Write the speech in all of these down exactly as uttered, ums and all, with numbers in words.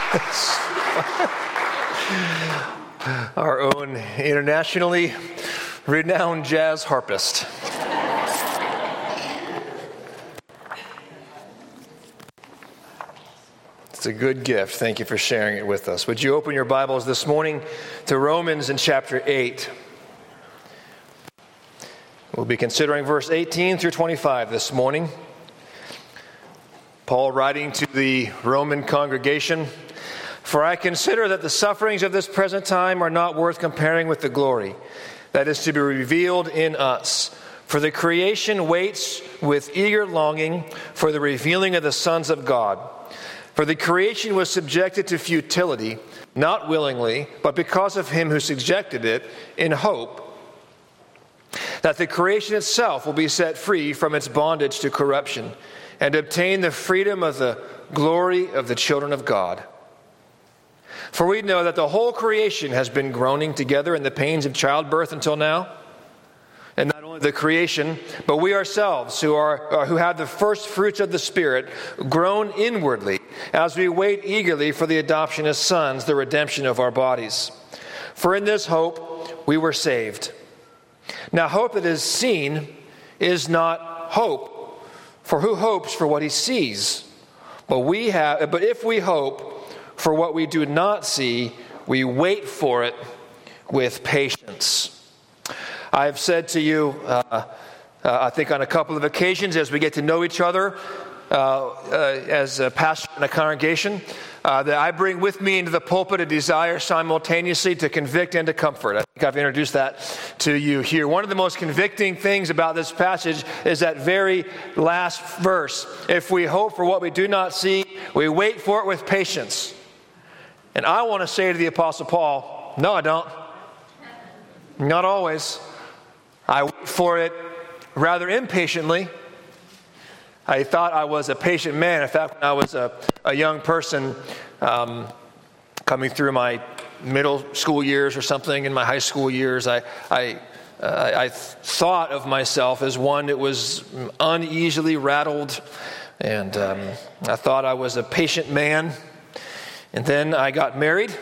Our own internationally renowned jazz harpist. It's a good gift. Thank you for sharing it with us. Would you open your Bibles this morning to Romans in chapter eight? We'll be considering verse eighteen through twenty-five this morning. Paul writing to the Roman congregation, "For I consider that the sufferings of this present time are not worth comparing with the glory that is to be revealed in us. For the creation waits with eager longing for the revealing of the sons of God. For the creation was subjected to futility, not willingly, but because of him who subjected it, in hope that the creation itself will be set free from its bondage to corruption and obtain the freedom of the glory of the children of God. For we know that the whole creation has been groaning together in the pains of childbirth until now. And not only the creation, but we ourselves who are who have the first fruits of the Spirit groan inwardly as we wait eagerly for the adoption as sons, the redemption of our bodies. For in this hope we were saved. Now hope that is seen is not hope, for who hopes for what he sees? But we have but if we hope for what we do not see, we wait for it with patience." I have said to you, uh, uh, I think on a couple of occasions as we get to know each other uh, uh, as a pastor in a congregation, uh, that I bring with me into the pulpit a desire simultaneously to convict and to comfort. I think I've introduced that to you here. One of the most convicting things about this passage is that very last verse. If we hope for what we do not see, we wait for it with patience. And I want to say to the Apostle Paul, no, I don't. Not always. I wait for it rather impatiently. I thought I was a patient man. In fact, when I was a, a young person um, coming through my middle school years or something, in my high school years, I, I, uh, I thought of myself as one that was uneasily rattled. And um, I thought I was a patient man. And then I got married.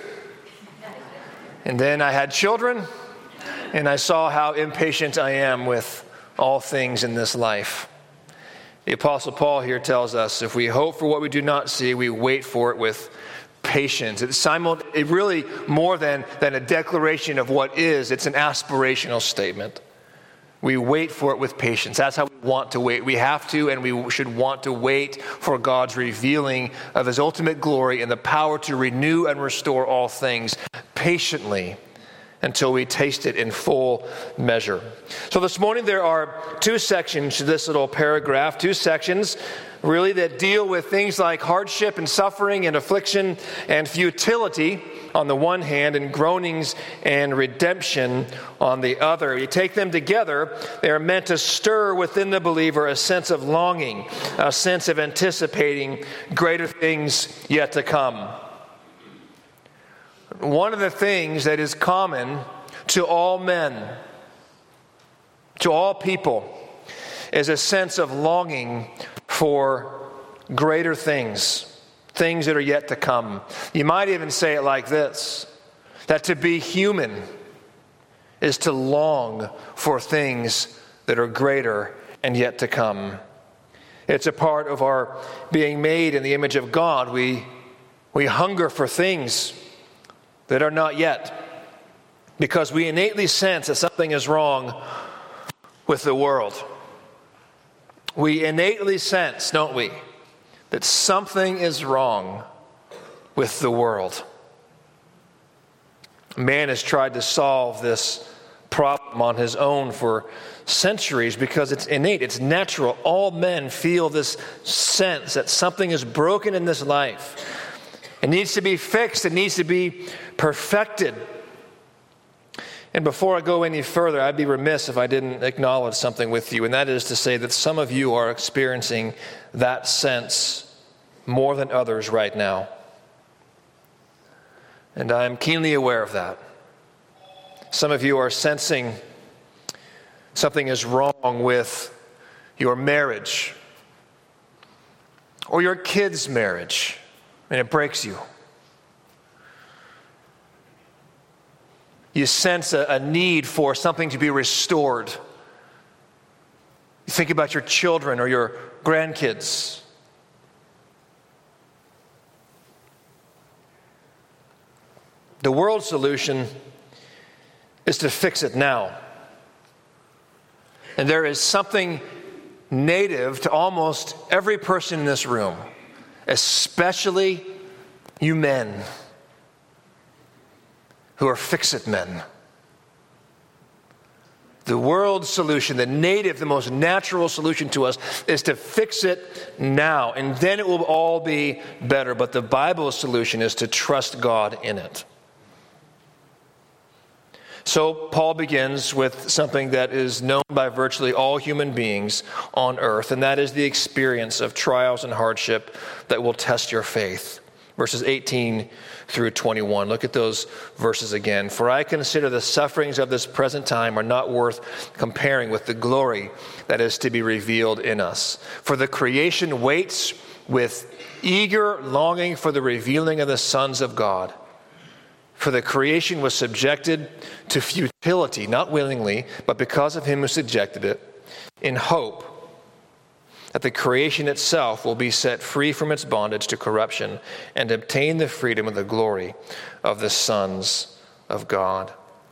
And then I had children. And I saw how impatient I am with all things in this life. The Apostle Paul here tells us, if we hope for what we do not see, we wait for it with patience. It's simul- it really more than, than a declaration of what is. It's an aspirational statement. We wait for it with patience. That's how we want to wait. We have to, and we should want to wait for God's revealing of his ultimate glory and the power to renew and restore all things patiently until we taste it in full measure. So this morning there are two sections to this little paragraph, two sections really that deal with things like hardship and suffering and affliction and futility on the one hand, and groanings and redemption on the other. You take them together, they are meant to stir within the believer a sense of longing, a sense of anticipating greater things yet to come. One of the things that is common to all men, to all people, is a sense of longing for greater things, things that are yet to come. You might even say it like this, that to be human is to long for things that are greater and yet to come. It's a part of our being made in the image of God. We, we hunger for things that are not yet, because we innately sense that something is wrong with the world. We innately sense, don't we, that something is wrong with the world. Man has tried to solve this problem on his own for centuries because it's innate, it's natural. All men feel this sense that something is broken in this life. It needs to be fixed. It needs to be perfected. And before I go any further, I'd be remiss if I didn't acknowledge something with you, and that is to say that some of you are experiencing that sense more than others right now. And I'm keenly aware of that. Some of you are sensing something is wrong with your marriage or your kids' marriage, and it breaks you. You sense a, a need for something to be restored. You think about your children or your grandkids. The world's solution is to fix it now. And there is something native to almost every person in this room, especially you men who are fix-it men. The world's solution, the native, the most natural solution to us is to fix it now, and then it will all be better. But the Bible's solution is to trust God in it. So Paul begins with something that is known by virtually all human beings on earth, and that is the experience of trials and hardship that will test your faith. Verses eighteen through twenty-one. Look at those verses again. For I consider the sufferings of this present time are not worth comparing with the glory that is to be revealed in us. For the creation waits with eager longing for the revealing of the sons of God. For the creation was subjected to futility, not willingly, but because of him who subjected it, in hope that the creation itself will be set free from its bondage to corruption and obtain the freedom of the glory of the sons of God.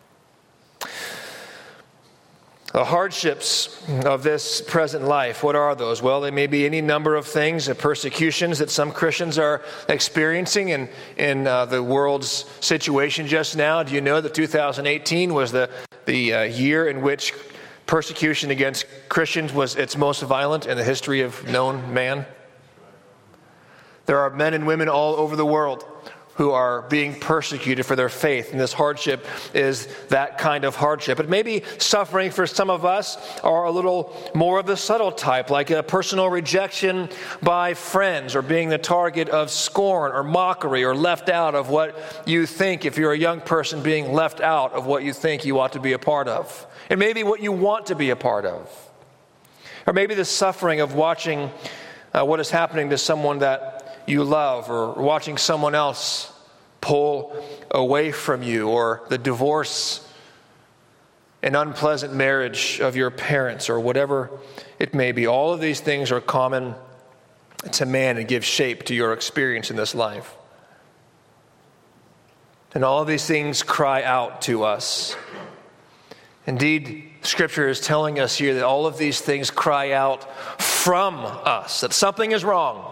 The hardships of this present life, what are those? Well, they may be any number of things, the persecutions that some Christians are experiencing in, in uh, the world's situation just now. Do you know that two thousand eighteen was the, the uh, year in which persecution against Christians was its most violent in the history of known man? There are men and women all over the world who are being persecuted for their faith, and this hardship is that kind of hardship. But maybe suffering for some of us are a little more of the subtle type, like a personal rejection by friends, or being the target of scorn or mockery, or left out of what you think, if you're a young person, being left out of what you think you ought to be a part of. And maybe what you want to be a part of. Or maybe the suffering of watching uh, what is happening to someone that you love, or watching someone else pull away from you, or the divorce and unpleasant marriage of your parents, or whatever it may be. All of these things are common to man and give shape to your experience in this life. And all of these things cry out to us. Indeed, Scripture is telling us here that all of these things cry out from us, that something is wrong.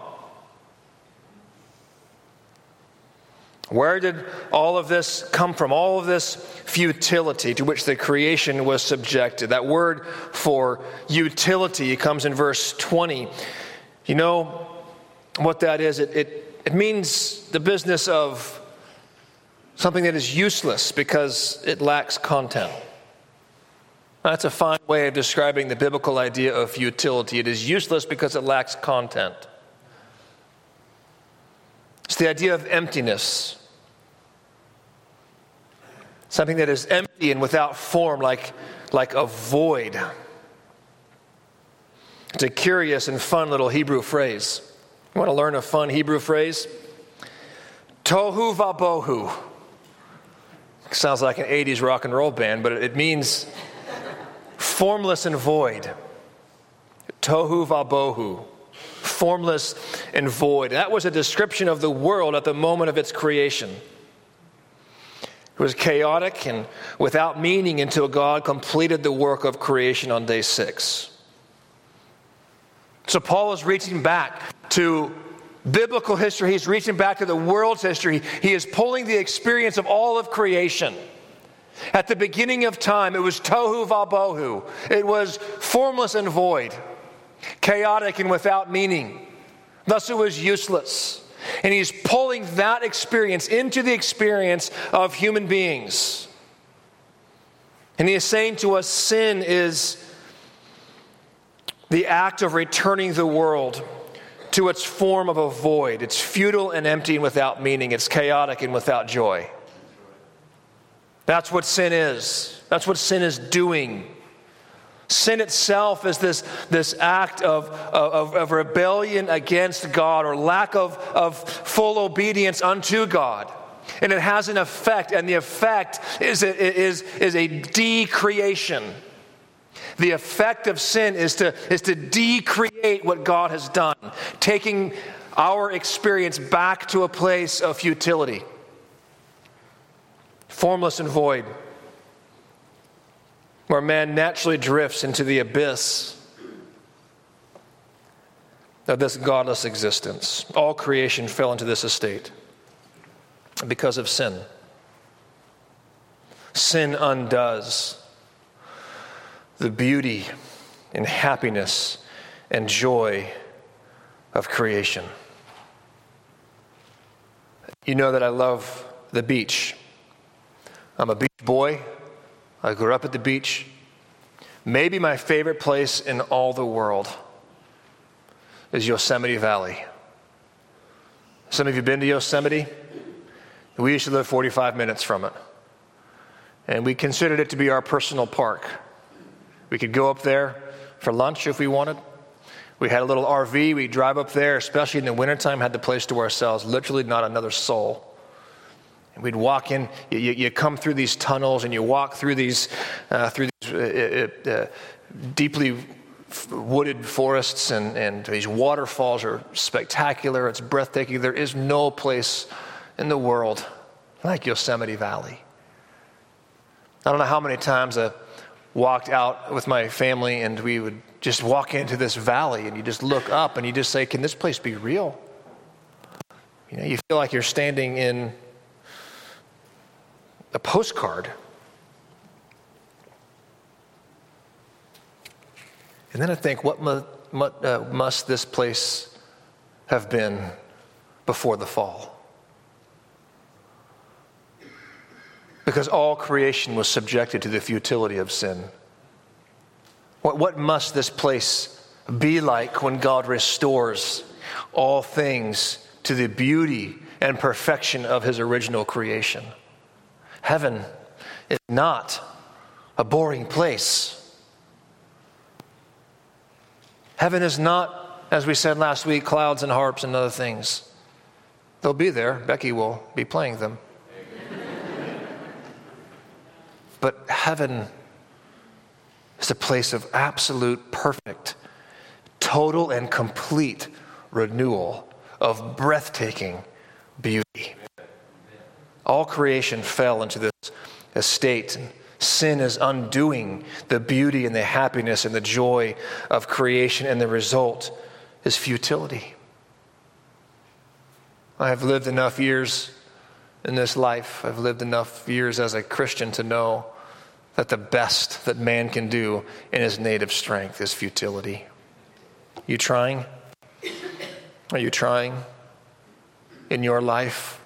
Where did all of this come from? All of this futility to which the creation was subjected. That word for utility comes in verse twenty. You know what that is? It, it, it means the business of something that is useless because it lacks content. That's a fine way of describing the biblical idea of futility. It is useless because it lacks content. It's the idea of emptiness. Something that is empty and without form, like, like a void. It's a curious and fun little Hebrew phrase. You want to learn a fun Hebrew phrase? Tohu vabohu. Sounds like an eighties rock and roll band, but it means formless and void. Tohu vabohu. Formless and void. That was a description of the world at the moment of its creation. It was chaotic and without meaning until God completed the work of creation on day six. So Paul is reaching back to biblical history. He's reaching back to the world's history. He is pulling the experience of all of creation. At the beginning of time, it was tohu vabohu. It was formless and void, chaotic and without meaning. Thus it was useless. And he's pulling that experience into the experience of human beings. And he is saying to us, sin is the act of returning the world to its form of a void. It's futile and empty and without meaning. It's chaotic and without joy. That's what sin is. That's what sin is doing. Sin itself is this, this act of, of, of rebellion against God, or lack of, of full obedience unto God. And it has an effect, and the effect is a, is, is a decreation. The effect of sin is to, is to decreate what God has done, taking our experience back to a place of futility, formless and void, where man naturally drifts into the abyss of this godless existence. All creation fell into this estate because of sin. Sin undoes the beauty and happiness and joy of creation. You know that I love the beach. I'm a beach boy. I grew up at the beach. Maybe my favorite place in all the world is Yosemite Valley. Some of you have been to Yosemite? We used to live forty-five minutes from it. And we considered it to be our personal park. We could go up there for lunch if we wanted. We had a little R V. We'd drive up there, especially in the wintertime, had the place to ourselves, literally not another soul. And we'd walk in, you, you come through these tunnels and you walk through these, uh, through these uh, uh, deeply wooded forests, and, and these waterfalls are spectacular. It's breathtaking. There is no place in the world like Yosemite Valley. I don't know how many times I walked out with my family and we would just walk into this valley and you just look up and you just say, can this place be real? You know, you feel like you're standing in a postcard. And then I think, what mu- mu- uh, must this place have been before the fall? Because all creation was subjected to the futility of sin. What, what must this place be like when God restores all things to the beauty and perfection of his original creation? Heaven is not a boring place. Heaven is not, as we said last week, clouds and harps and other things. They'll be there. Becky will be playing them. But heaven is a place of absolute, perfect, total, and complete renewal of breathtaking beauty. All creation fell into this estate, and sin is undoing the beauty and the happiness and the joy of creation, and the result is futility. I have lived enough years in this life, I've lived enough years as a Christian to know that the best that man can do in his native strength is futility. You trying? Are you trying in your life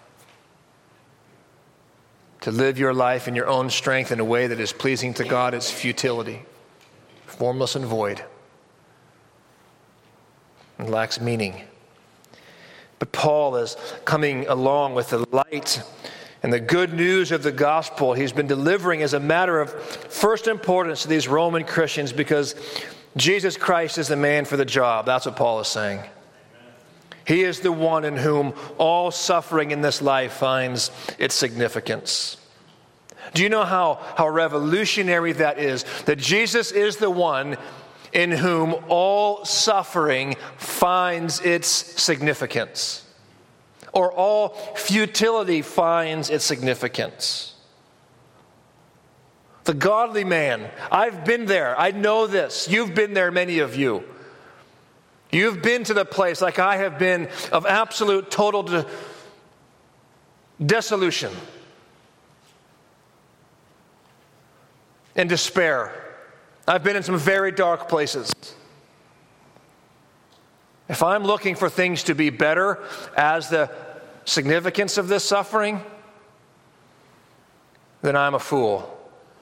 to live your life in your own strength in a way that is pleasing to God? It's futility, formless and void, and lacks meaning. But Paul is coming along with the light and the good news of the gospel he's been delivering as a matter of first importance to these Roman Christians, because Jesus Christ is the man for the job. That's what Paul is saying. He is the one in whom all suffering in this life finds its significance. Do you know how, how revolutionary that is? That Jesus is the one in whom all suffering finds its significance, or all futility finds its significance. The godly man, I've been there, I know this. You've been there, many of you. You've been to the place, like I have been, of absolute, total de- dissolution and despair. I've been in some very dark places. If I'm looking for things to be better as the significance of this suffering, then I'm a fool.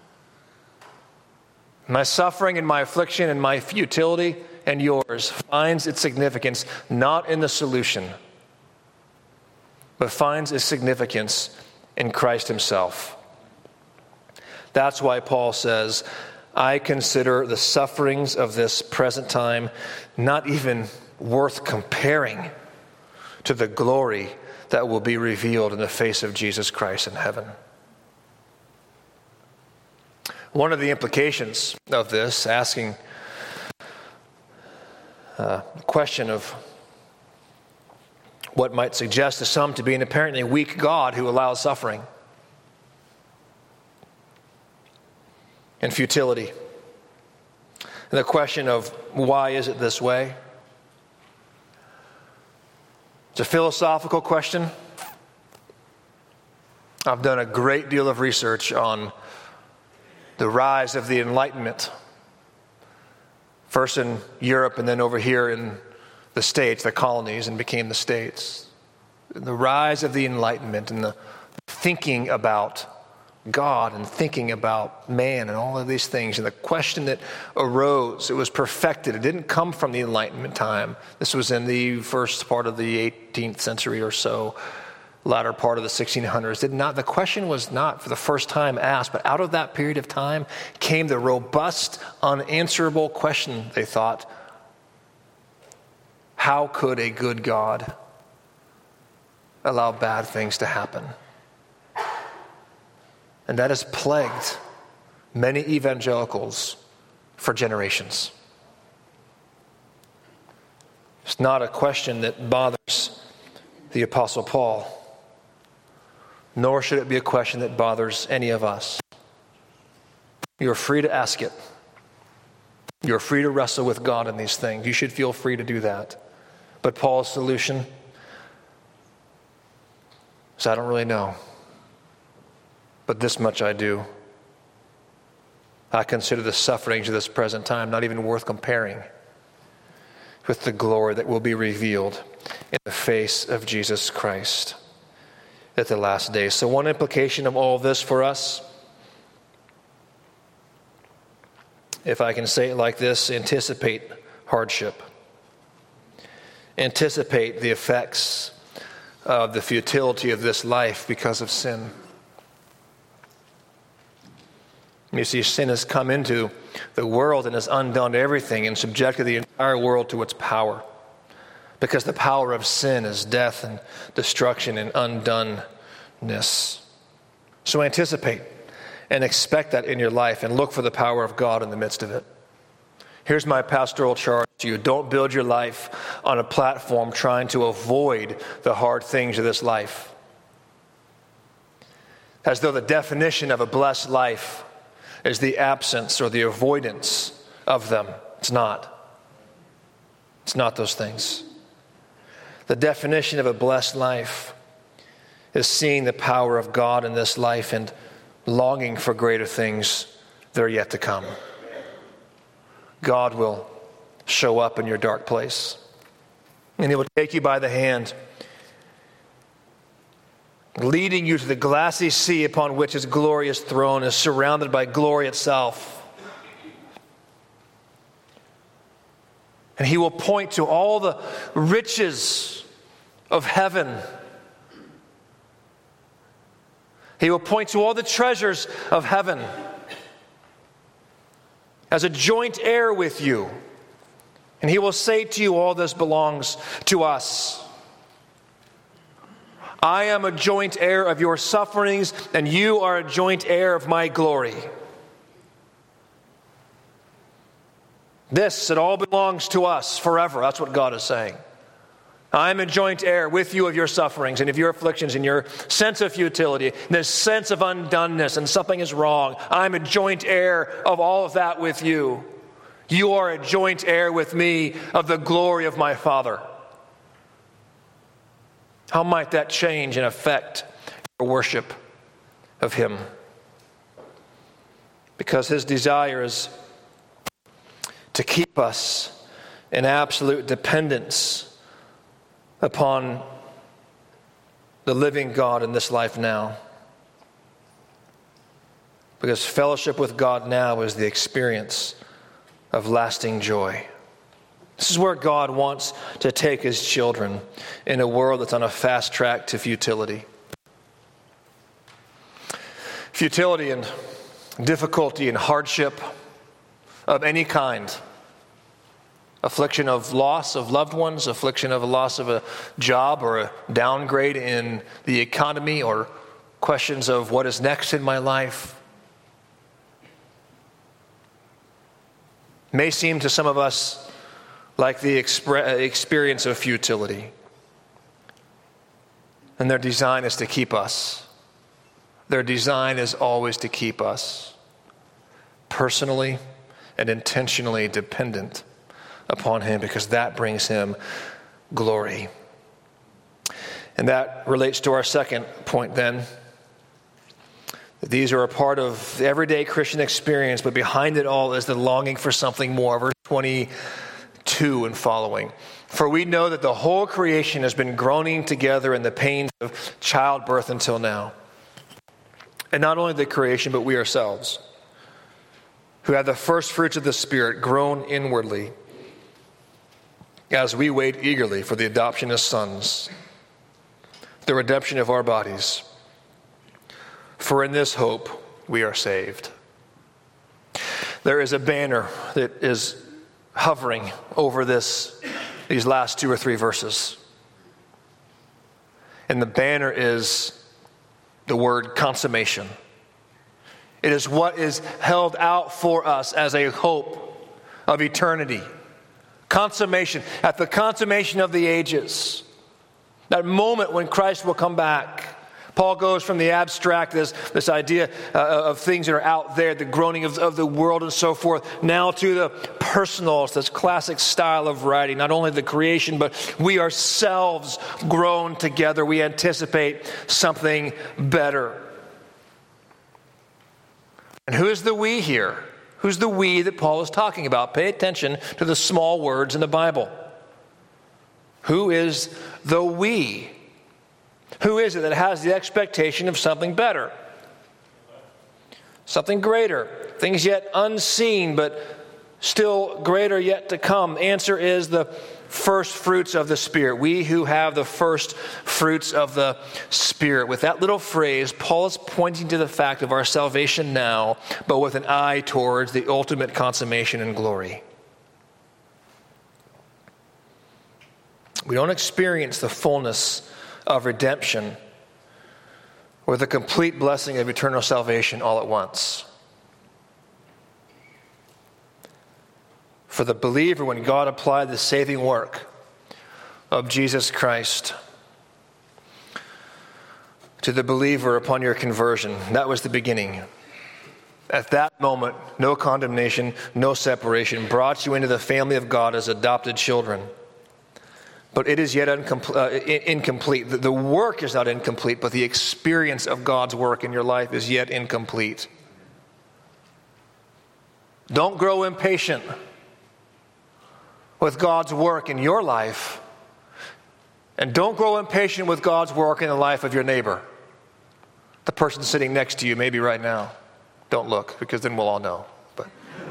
My suffering and my affliction and my futility and yours finds its significance not in the solution, but finds its significance in Christ himself. That's why Paul says, I consider the sufferings of this present time not even worth comparing to the glory that will be revealed in the face of Jesus Christ in heaven. One of the implications of this, asking a question of what might suggest to some to be an apparently weak God who allows suffering and futility. And the question of why is it this way? It's a philosophical question. I've done a great deal of research on the rise of the Enlightenment, first in Europe and then over here in the States, the colonies, and became the States. The rise of the Enlightenment and the thinking about God and thinking about man and all of these things. And the question that arose, it was perfected. It didn't come from the Enlightenment time. This was in the first part of the eighteenth century or so, latter part of the sixteen hundreds. Did not, the question was not for the first time asked, but out of that period of time came the robust, unanswerable question, they thought. How could a good God allow bad things to happen? And that has plagued many evangelicals for generations. It's not a question that bothers the Apostle Paul, nor should it be a question that bothers any of us. You're free to ask it. You're free to wrestle with God in these things. You should feel free to do that. But Paul's solution is, I don't really know. But this much I do. I consider the sufferings of this present time not even worth comparing with the glory that will be revealed in the face of Jesus Christ at the last days. So one implication of all this for us, if I can say it like this, anticipate hardship. Anticipate the effects of the futility of this life because of sin. You see, sin has come into the world and has undone everything and subjected the entire world to its power. Because the power of sin is death and destruction and undoneness. So anticipate and expect that in your life and look for the power of God in the midst of it. Here's my pastoral charge to you. Don't build your life on a platform trying to avoid the hard things of this life. As though the definition of a blessed life is the absence or the avoidance of them. It's not. It's not those things. The definition of a blessed life is seeing the power of God in this life and longing for greater things that are yet to come. God will show up in your dark place, and He will take you by the hand, leading you to the glassy sea upon which His glorious throne is surrounded by glory itself. And He will point to all the riches of heaven. He will point to all the treasures of heaven as a joint heir with you. And He will say to you, all this belongs to us. I am a joint heir of your sufferings, and you are a joint heir of my glory. This, it all belongs to us forever. That's what God is saying. I'm a joint heir with you of your sufferings and of your afflictions and your sense of futility, and this sense of undoneness and something is wrong. I'm a joint heir of all of that with you. You are a joint heir with me of the glory of my Father. How might that change and affect your worship of Him? Because His desire is to keep us in absolute dependence upon the living God in this life now. Because fellowship with God now is the experience of lasting joy. This is where God wants to take His children in a world that's on a fast track to futility. Futility and difficulty and hardship of any kind Affliction of loss of loved ones, affliction of a loss of a job or a downgrade in the economy, or questions of what is next in my life. May seem to some of us like the expre- experience of futility. And their design is to keep us. Their design is always to keep us personally and intentionally dependent upon Him, because that brings Him glory. And that relates to our second point then. These are a part of the everyday Christian experience, but behind it all is the longing for something more. Verse twenty-two and following. For we know that the whole creation has been groaning together in the pains of childbirth until now. And not only the creation, but we ourselves, who have the first fruits of the Spirit, groan inwardly as we wait eagerly for the adoption as sons, the redemption of our bodies. For in this hope we are saved. There is a banner that is hovering over this, these last two or three verses. And the banner is the word consummation. It is what is held out for us as a hope of eternity. Consummation, at the consummation of the ages, that moment when Christ will come back. Paul goes from the abstract, this, this idea uh, of things that are out there, the groaning of, of the world and so forth, now to the personal, it's this classic style of writing, not only the creation, but we ourselves groan together. We anticipate something better. And who is the we here? Who's the we that Paul is talking about? Pay attention to the small words in the Bible. Who is the we? Who is it that has the expectation of something better? Something greater. Things yet unseen, but still greater yet to come. Answer is the first fruits of the Spirit. We who have the first fruits of the Spirit. With that little phrase, Paul is pointing to the fact of our salvation now, but with an eye towards the ultimate consummation and glory. We don't experience the fullness of redemption or the complete blessing of eternal salvation all at once. For the believer, when God applied the saving work of Jesus Christ to the believer upon your conversion, that was the beginning. At that moment, no condemnation, no separation, brought you into the family of God as adopted children. But it is yet incomplete. Uh, incomplete. The work is not incomplete, but the experience of God's work in your life is yet incomplete. Don't grow impatient with God's work in your life, and don't grow impatient with God's work in the life of your neighbor, the person sitting next to you, maybe right now. Don't look, because then we'll all know. But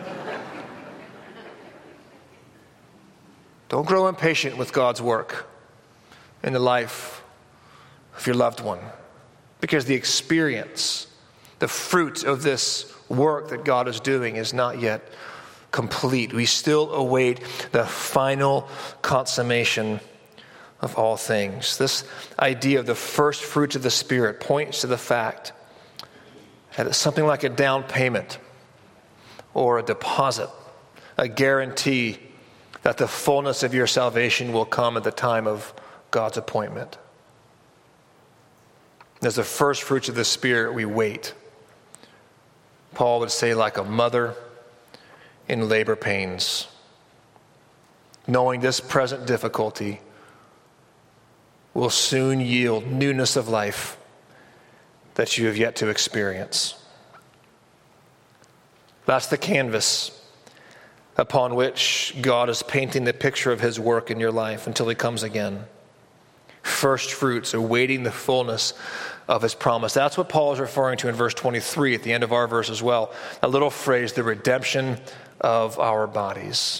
don't grow impatient with God's work in the life of your loved one, because the experience, the fruit of this work that God is doing is not yet complete. We still await the final consummation of all things. This idea of the first fruits of the Spirit points to the fact that it's something like a down payment or a deposit, a guarantee that the fullness of your salvation will come at the time of God's appointment. As the first fruits of the Spirit, we wait. Paul would say, like a mother in labor pains, knowing this present difficulty will soon yield newness of life that you have yet to experience. That's the canvas upon which God is painting the picture of his work in your life until he comes again. First fruits, awaiting the fullness of his promise. That's what Paul is referring to in verse twenty-three, at the end of our verse as well. A little phrase, the redemption of our bodies.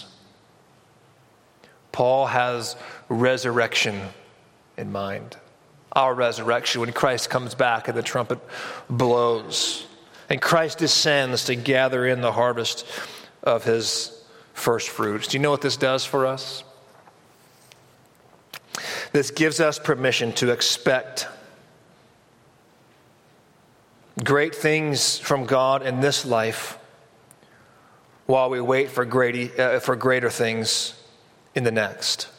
Paul has resurrection in mind. Our resurrection, when Christ comes back and the trumpet blows and Christ descends to gather in the harvest of his first fruits. Do you know what this does for us? This gives us permission to expect great things from God in this life while we wait for great, uh, for greater things in the next.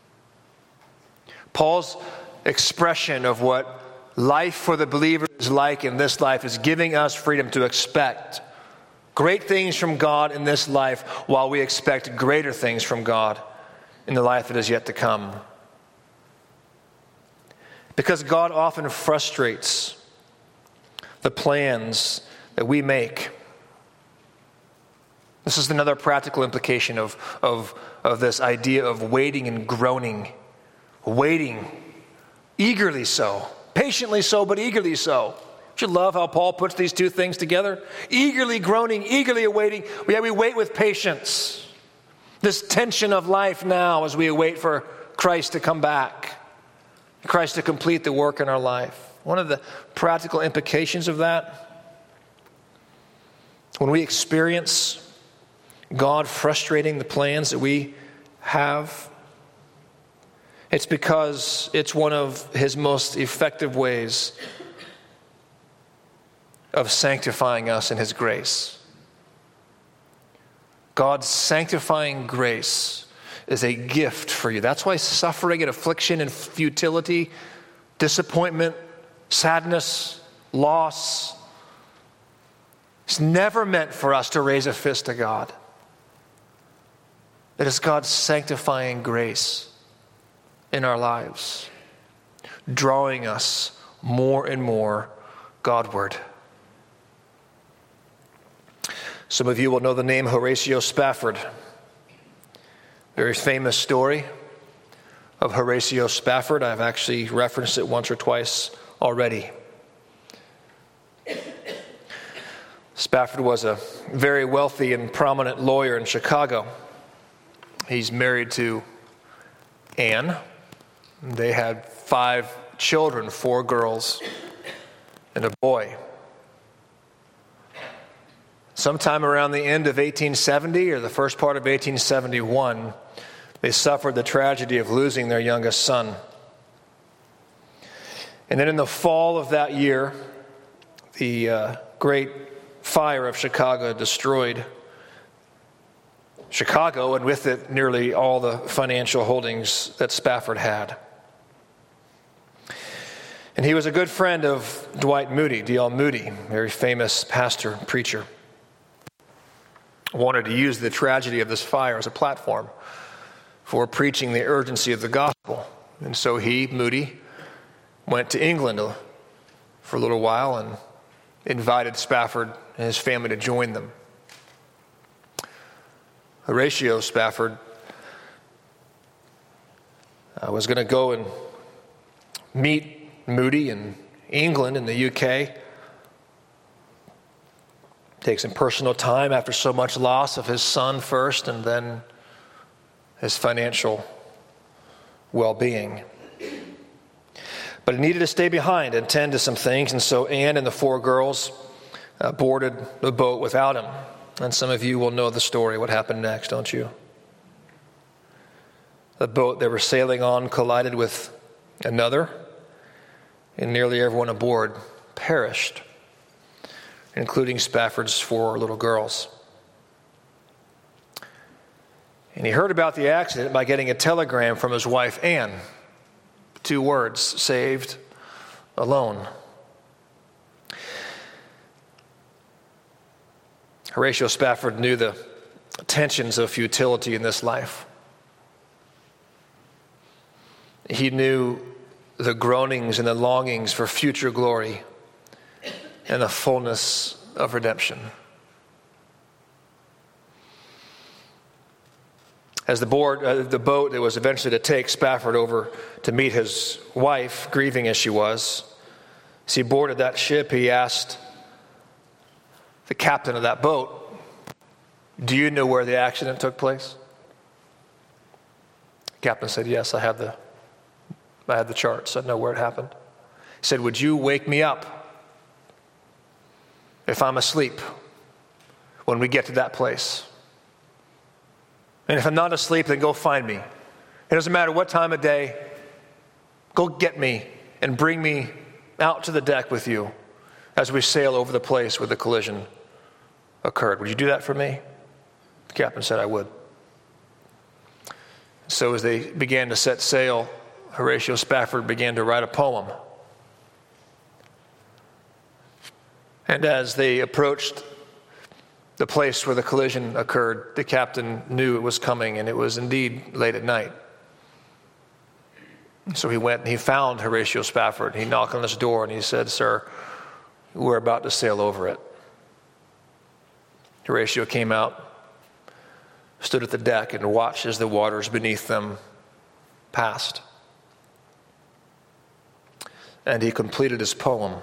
Paul's expression of what life for the believer is like in this life is giving us freedom to expect great things from God in this life while we expect greater things from God in the life that is yet to come. Because God often frustrates the plans that we make. This is another practical implication of, of, of this idea of waiting and groaning. Waiting, eagerly so, patiently so, but eagerly so. Don't you love how Paul puts these two things together? Eagerly groaning, eagerly awaiting. Yeah, we wait with patience. This tension of life now as we await for Christ to come back. Christ to complete the work in our life. One of the practical implications of that, when we experience God frustrating the plans that we have, it's because it's one of his most effective ways of sanctifying us in his grace. God's sanctifying grace is a gift for you. That's why suffering and affliction and futility, disappointment, sadness, loss, it's never meant for us to raise a fist to God. It is God's sanctifying grace in our lives, drawing us more and more Godward. Some of you will know the name Horatio Spafford. Very famous story of Horatio Spafford. I've actually referenced it once or twice already. Spafford was a very wealthy and prominent lawyer in Chicago. He's married to Anne. They had five children, four girls and a boy. Sometime around the end of eighteen seventy or the first part of eighteen seventy-one, they suffered the tragedy of losing their youngest son. And then in the fall of that year, the uh, great fire of Chicago destroyed Chicago, and with it nearly all the financial holdings that Spafford had. And he was a good friend of Dwight Moody, D L Moody, very famous pastor, preacher. Wanted to use the tragedy of this fire as a platform for preaching the urgency of the gospel. And so he, Moody, went to England for a little while and invited Spafford and his family to join them. Horatio Spafford uh, was going to go and meet Moody in England in the U K. Take some personal time after so much loss of his son first and then his financial well-being. But he needed to stay behind and tend to some things, and so Anne and the four girls uh, boarded the boat without him. And some of you will know the story, what happened next, don't you? The boat they were sailing on collided with another, and nearly everyone aboard perished, including Spafford's four little girls. And he heard about the accident by getting a telegram from his wife, Anne. Two words, saved, alone. Horatio Spafford knew the tensions of futility in this life. He knew the groanings and the longings for future glory and the fullness of redemption. As the, board, uh, the boat that was eventually to take Spafford over to meet his wife, grieving as she was, as he boarded that ship, he asked the captain of that boat, "Do you know where the accident took place?" The captain said, "Yes, I had the, I had the charts. I know where it happened." He said, "Would you wake me up if I'm asleep when we get to that place?" And if I'm not asleep, then go find me. It doesn't matter what time of day. Go get me and bring me out to the deck with you as we sail over the place where the collision occurred. Would you do that for me?" The captain said, "I would." So as they began to set sail, Horatio Spafford began to write a poem. And as they approached the place where the collision occurred, the captain knew it was coming, and it was indeed late at night. So he went and he found Horatio Spafford. He knocked on his door and he said, "Sir, we're about to sail over it." Horatio came out, stood at the deck, and watched as the waters beneath them passed. And he completed his poem.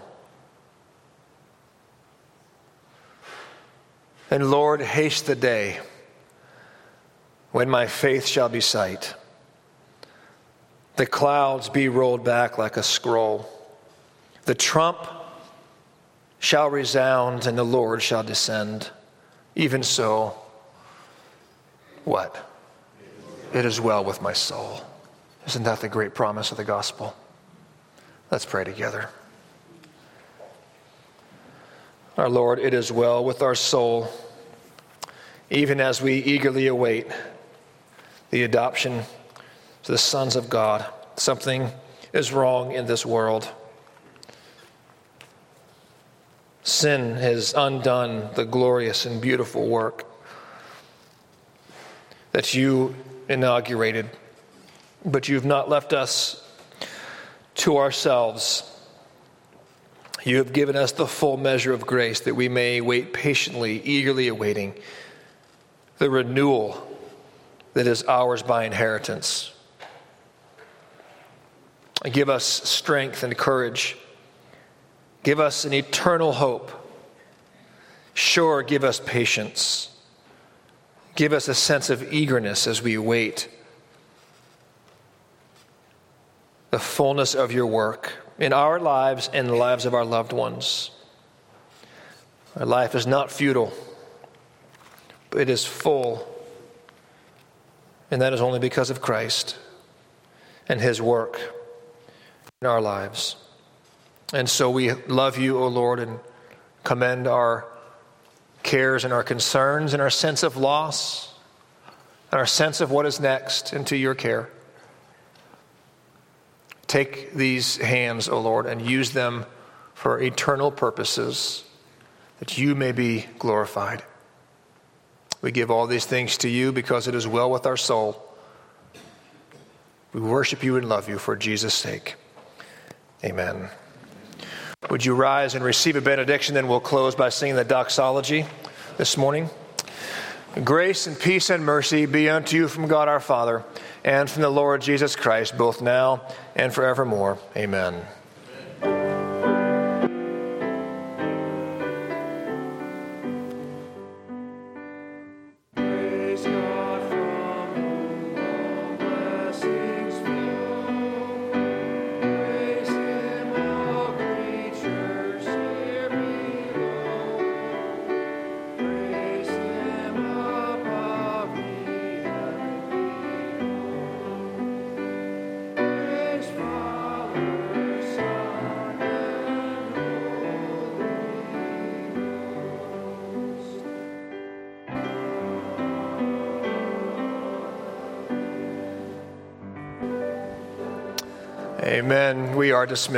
"And Lord, haste the day when my faith shall be sight. The clouds be rolled back like a scroll. The trump shall resound and the Lord shall descend. Even so," what? "It is well with my soul." Isn't that the great promise of the gospel? Let's pray together. Our Lord, it is well with our soul, even as we eagerly await the adoption to the sons of God. Something is wrong in this world. Sin has undone the glorious and beautiful work that you inaugurated, but you've not left us to ourselves. You have given us the full measure of grace that we may wait patiently, eagerly awaiting the renewal that is ours by inheritance. Give us strength and courage. Give us an eternal hope. Sure, give us patience. Give us a sense of eagerness as we wait the fullness of your work in our lives and the lives of our loved ones. Our life is not futile, but it is full. And that is only because of Christ and his work in our lives. And so we love you, O Lord, and commend our cares and our concerns and our sense of loss and our sense of what is next into your care. Take these hands, O Lord, and use them for eternal purposes, that you may be glorified. We give all these things to you because it is well with our soul. We worship you and love you for Jesus' sake. Amen. Would you rise and receive a benediction? Then we'll close by singing the doxology this morning. Grace and peace and mercy be unto you from God our Father and from the Lord Jesus Christ, both now and forevermore. Amen. Amen. We are dismissed.